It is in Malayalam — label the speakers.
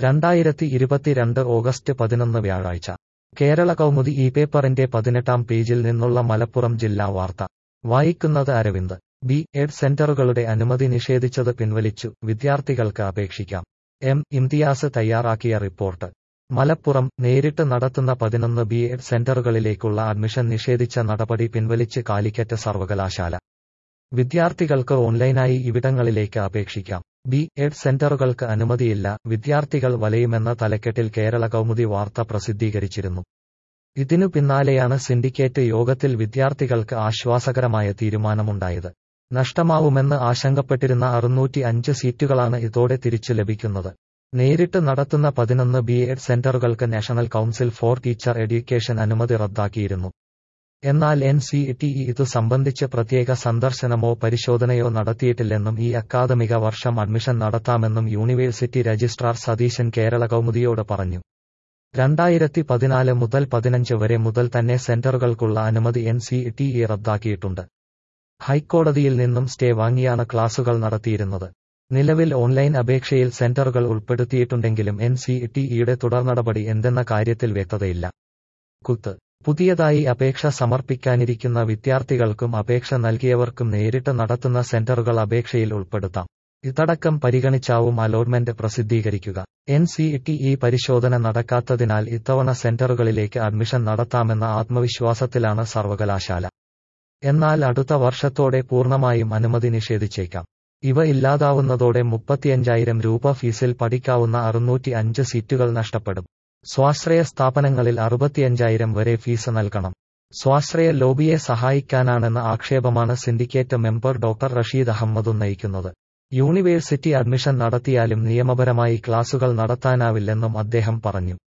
Speaker 1: 2022 ഓഗസ്റ്റ് 11 വ്യാഴാഴ്ച കേരള കൗമുദി ഈ പേപ്പറിന്റെ 18-ാം പേജിൽ നിന്നുള്ള മലപ്പുറം ജില്ലാ വാർത്ത വായിക്കുന്നത് അരവിന്ദ്. ബി.എഡ് സെന്ററുകളുടെ അനുമതി നിഷേധിച്ചത് പിൻവലിച്ചു, വിദ്യാർത്ഥികൾക്ക് അപേക്ഷിക്കാം. എം. ഇംതിയാസ് തയ്യാറാക്കിയ റിപ്പോർട്ട്. മലപ്പുറം. നേരിട്ട് നടത്തുന്ന 11 ബി.എഡ് സെന്ററുകളിലേക്കുള്ള അഡ്മിഷൻ നിഷേധിച്ച നടപടി പിൻവലിച്ച് കാലിക്കറ്റ് സർവകലാശാല. വിദ്യാർത്ഥികൾക്ക് ഓൺലൈനായി ഇവിടങ്ങളിലേക്ക് അപേക്ഷിക്കാം. ബി.എഡ് സെന്ററുകൾക്ക് അനുമതിയില്ല, വിദ്യാർത്ഥികൾ വലയുമെന്ന തലക്കെട്ടിൽ കേരള കൗമുദി വാർത്ത പ്രസിദ്ധീകരിച്ചിരുന്നു. ഇതിനു പിന്നാലെയാണ് സിൻഡിക്കേറ്റ് യോഗത്തിൽ വിദ്യാർത്ഥികൾക്ക് ആശ്വാസകരമായ തീരുമാനമുണ്ടായത്. നഷ്ടമാവുമെന്ന് ആശങ്കപ്പെട്ടിരുന്ന 605 സീറ്റുകളാണ് ഇതോടെ തിരിച്ചു ലഭിക്കുന്നത്. നേരിട്ട് നടത്തുന്ന 11 ബി.എഡ് സെന്ററുകൾക്ക് national council for teacher education അനുമതി റദ്ദാക്കിയിരുന്നു. എന്നാൽ എൻ.സി.ടി.ഇ. ഇതു സംബന്ധിച്ച് പ്രത്യേക സന്ദർശനമോ പരിശോധനയോ നടത്തിയിട്ടില്ലെന്നും ഈ അക്കാദമിക വർഷം അഡ്മിഷൻ നടത്താമെന്നും യൂണിവേഴ്സിറ്റി രജിസ്ട്രാർ സതീശൻ കേരള കൗമുദിയോട് പറഞ്ഞു. 2014 മുതൽ 15 വരെ മുതൽ തന്നെ സെന്ററുകൾക്കുള്ള അനുമതി എൻ.സി.ടി.ഇ. റദ്ദാക്കിയിട്ടുണ്ട്. ഹൈക്കോടതിയിൽ നിന്നും സ്റ്റേ വാങ്ങിയാണ് ക്ലാസുകൾ നടത്തിയിരുന്നത്. നിലവിൽ ഓൺലൈൻ അപേക്ഷയിൽ സെന്ററുകൾ ഉൾപ്പെടുത്തിയിട്ടുണ്ടെങ്കിലും എൻ.സി.ടി.ഇയുടെ തുടർനടപടി എന്തെന്ന കാര്യത്തിൽ വ്യക്തതയില്ല. പുതിയതായി അപേക്ഷ സമർപ്പിക്കാനിരിക്കുന്ന വിദ്യാർത്ഥികൾക്കും അപേക്ഷ നൽകിയവർക്കും നേരിട്ട് നടത്തുന്ന സെന്ററുകൾ അപേക്ഷയിൽ ഉൾപ്പെടുത്താം. ഇതടക്കം പരിഗണിച്ചാവും അലോട്ട്മെന്റ് പ്രസിദ്ധീകരിക്കുക. എൻ.സി.ടി.ഇ. പരിശോധന നടക്കാത്തതിനാൽ ഇത്തവണ സെന്ററുകളിലേക്ക് അഡ്മിഷൻ നടത്താമെന്ന ആത്മവിശ്വാസത്തിലാണ് സർവകലാശാല. എന്നാൽ അടുത്ത വർഷത്തോടെ പൂർണ്ണമായും അനുമതി നിഷേധിച്ചേക്കാം. ഇവ ഇല്ലാതാവുന്നതോടെ 35,000 രൂപ ഫീസിൽ പഠിക്കാവുന്ന 605 സീറ്റുകൾ നഷ്ടപ്പെടും. സ്വാശ്രയ സ്ഥാപനങ്ങളിൽ 65,000 വരെ ഫീസ് നൽകണം. സ്വാശ്രയ ലോബിയെ സഹായിക്കാനാണെന്ന ആക്ഷേപമാണ് syndicate member doctor Rasheed Ahmed ഉന്നയിക്കുന്നത്. യൂണിവേഴ്സിറ്റി അഡ്മിഷൻ നടത്തിയാലും നിയമപരമായി ക്ലാസുകൾ നടത്താനാവില്ലെന്നും അദ്ദേഹം പറഞ്ഞു.